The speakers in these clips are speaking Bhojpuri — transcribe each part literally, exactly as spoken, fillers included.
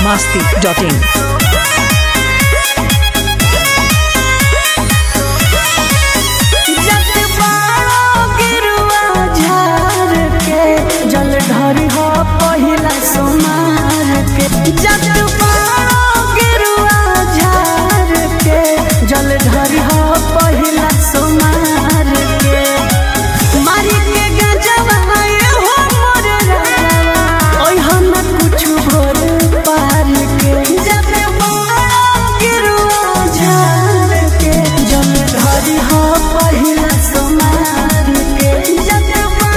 masti dot in. जल ढरी हो पहिला सोनार के जत पारो गिरुआ झार के जल ढरी हो पहिला सोनार के मारी के गजवा ये हो मोर राजवा ओइ हम कुछ भोर पार के जत पारो गिरुआ झार के जल ढरी हो पहिला सोनार के जत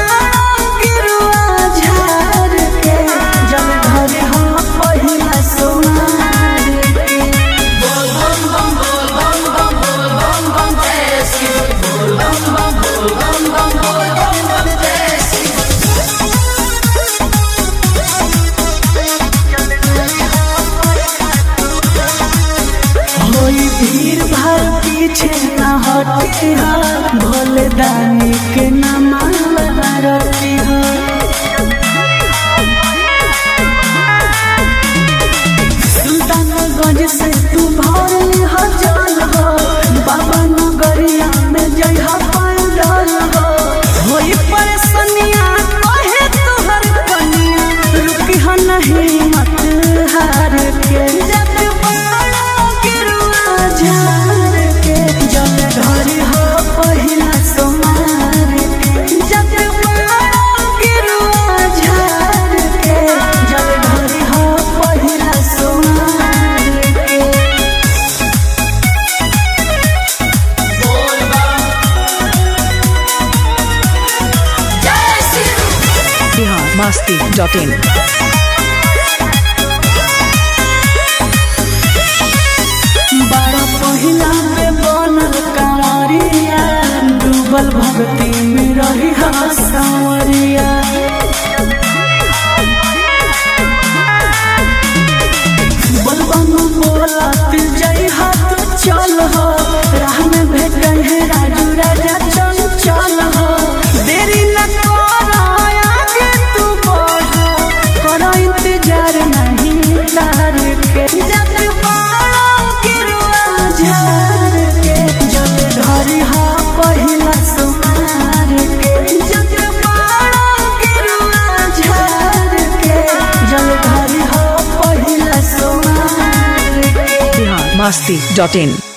भीड़ भाड़ पीछे न हटी हो भोले दानी के न मानवा रखी हो सुल्तानगंज से तू भरल हो जल हो बाबा नगरिया में जय हो पैदल हो होई परेशानियां कहे तुहर कनिया रुकी हो नहीं मत हार के जब झार के जल ढरी हो पहिला सोनार के जत पारो गिरुआ झार के जल ढरी हो पहिला सोनार के Bihar masti dot in. पहिला पे बनल कांवरिया डूबल भक्ति में रही सांवरिया बलबम बोलत जय हाथ चल हो राह में भेट है राजू राजा चल चल हो देरी न कर आगे तू बढ़ कर इंतजार नहीं तार के जब झार के जल ढरी हो पहिला सोनार के जत पारो गिरुआ झार के जल ढरी हो पहिला सोनार के Bihar masti dot in.